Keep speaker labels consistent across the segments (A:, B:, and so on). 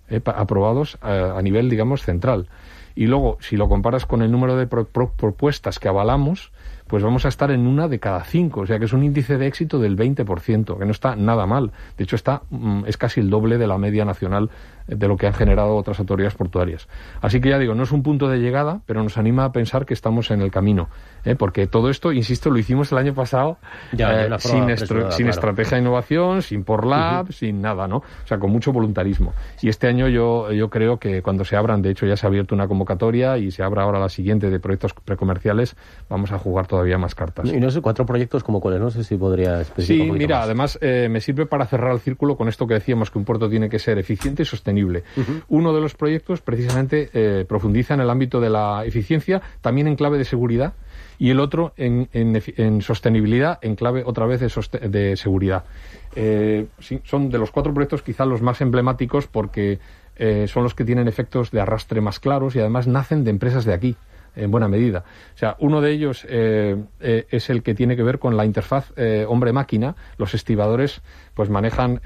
A: aprobados a nivel, digamos, central. Y luego, si lo comparas con el número de propuestas que avalamos, pues vamos a estar en 1 de cada 5, o sea que es un índice de éxito del 20%, que no está nada mal. De hecho, es casi el doble de la media nacional de lo que han generado otras autoridades portuarias. Así que ya digo, no es un punto de llegada, pero nos anima a pensar que estamos en el camino, porque todo esto, insisto, lo hicimos el año pasado sin estrategia de innovación, sin PorLab, sin nada, ¿no? O sea, con mucho voluntarismo. Y este año yo creo que cuando se abran, de hecho ya se ha abierto una convocatoria y se abra ahora la siguiente de proyectos precomerciales, vamos a jugar todavía más cartas.
B: Y no sé, 4 proyectos como cuáles, no sé si podría especificar.
A: Sí, mira, más. Además me sirve para cerrar el círculo con esto que decíamos, que un puerto tiene que ser eficiente y sostenible. Uno de los proyectos precisamente profundiza en el ámbito de la eficiencia, también en clave de seguridad, y el otro en sostenibilidad, en clave otra vez de seguridad. Sí, son de los 4 proyectos quizá los más emblemáticos porque son los que tienen efectos de arrastre más claros y además nacen de empresas de aquí, en buena medida. O sea, uno de ellos es el que tiene que ver con la interfaz hombre-máquina. Los estibadores pues manejan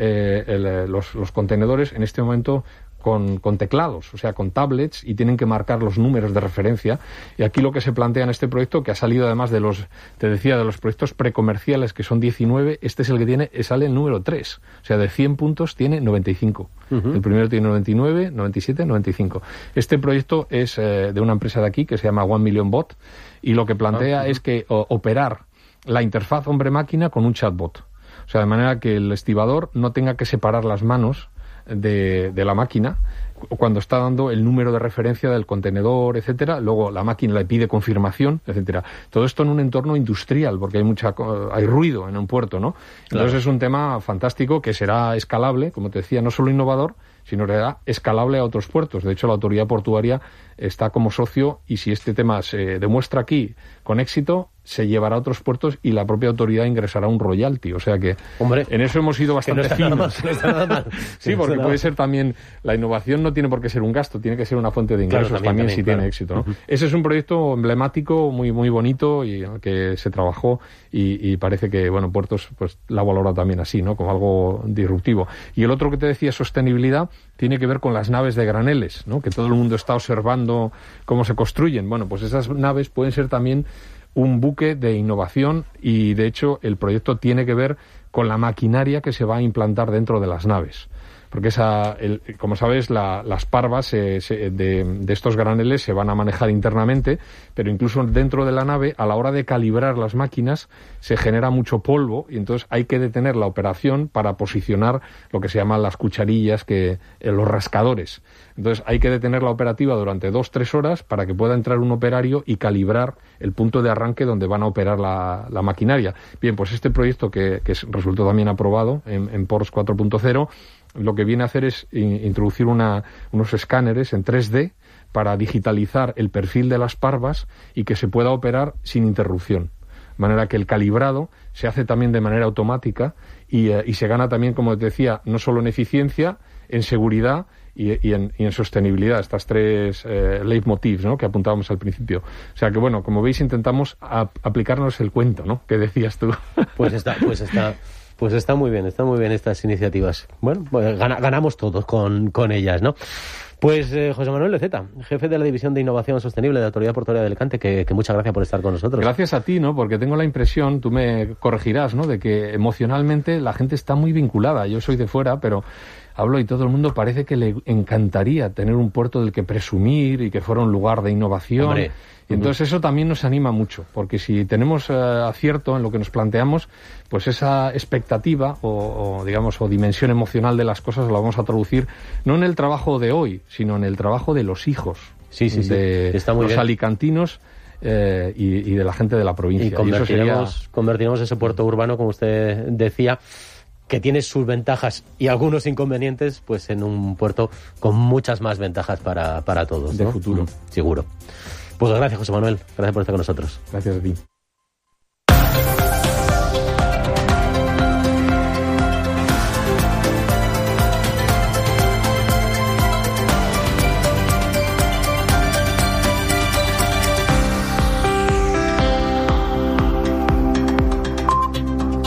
A: los contenedores en este momento con teclados, o sea, con tablets, y tienen que marcar los números de referencia. Y aquí lo que se plantea en este proyecto, que ha salido además de los proyectos precomerciales, que son 19, este es el que sale el número 3. O sea, de 100 puntos tiene 95. El primero tiene 99, 97, 95. Este proyecto es de una empresa de aquí que se llama 1 Million Bot, y lo que plantea es que operar la interfaz hombre-máquina con un chatbot. O sea, de manera que el estibador no tenga que separar las manos de la máquina cuando está dando el número de referencia del contenedor, etcétera. Luego la máquina le pide confirmación, etcétera. Todo esto en un entorno industrial, porque hay ruido en un puerto, ¿no? Entonces es un tema fantástico que será escalable, como te decía, no solo innovador, sino que será escalable a otros puertos. De hecho, la autoridad portuaria está como socio, y si este tema se demuestra aquí con éxito, se llevará a otros puertos y la propia autoridad ingresará un royalty. O sea que, hombre, en eso hemos sido bastante finos.
B: No está nada mal.
A: Sí, porque puede ser también, la innovación no tiene por qué ser un gasto, tiene que ser una fuente de ingresos, claro, también si tiene éxito, ¿no? Ese es un proyecto emblemático, muy muy bonito, y en el que se trabajó, y parece que, bueno, Puertos pues la valora también así, ¿no? Como algo disruptivo. Y el otro que te decía, sostenibilidad, tiene que ver con las naves de graneles, ¿no? Que todo el mundo está observando cómo se construyen. Bueno, pues esas naves pueden ser también un buque de innovación, y de hecho el proyecto tiene que ver con la maquinaria que se va a implantar dentro de las naves. Porque como sabes, las parvas de estos graneles se van a manejar internamente, pero incluso dentro de la nave, a la hora de calibrar las máquinas, se genera mucho polvo, y entonces hay que detener la operación para posicionar lo que se llaman las cucharillas, los rascadores. Entonces hay que detener la operativa durante 2-3 horas para que pueda entrar un operario y calibrar el punto de arranque donde van a operar la maquinaria. Bien, pues este proyecto que resultó también aprobado en PORS 4.0, lo que viene a hacer es introducir unos escáneres en 3D para digitalizar el perfil de las parvas y que se pueda operar sin interrupción. De manera que el calibrado se hace también de manera automática y se gana también, como te decía, no solo en eficiencia, en seguridad y en sostenibilidad, estas 3 leitmotivs, ¿no?, que apuntábamos al principio. O sea que, bueno, como veis, intentamos aplicarnos el cuento, ¿no?, que decías tú.
B: Pues está muy bien estas iniciativas. Bueno, pues ganamos todos con ellas, ¿no? Pues José Manuel Leceta, jefe de la División de Innovación Sostenible de la Autoridad Portuaria de Alicante, que muchas gracias por estar con nosotros.
A: Gracias a ti, ¿no? Porque tengo la impresión, tú me corregirás, ¿no?, de que emocionalmente la gente está muy vinculada. Yo soy de fuera, pero hablo y todo el mundo parece que le encantaría tener un puerto del que presumir y que fuera un lugar de innovación. Hombre. Y entonces eso también nos anima mucho, porque si tenemos acierto en lo que nos planteamos, pues esa expectativa o dimensión emocional de las cosas la vamos a traducir no en el trabajo de hoy, sino en el trabajo de los hijos de
B: está muy
A: los
B: bien.
A: Alicantinos y de la gente de la provincia.
B: Y convertiremos ese puerto urbano, como usted decía, que tiene sus ventajas y algunos inconvenientes, pues en un puerto con muchas más ventajas para todos, ¿no?
A: De futuro.
B: Seguro. Pues gracias, José Manuel. Gracias por estar con nosotros.
A: Gracias a ti.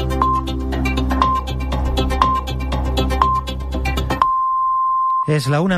C: Es la 1:00.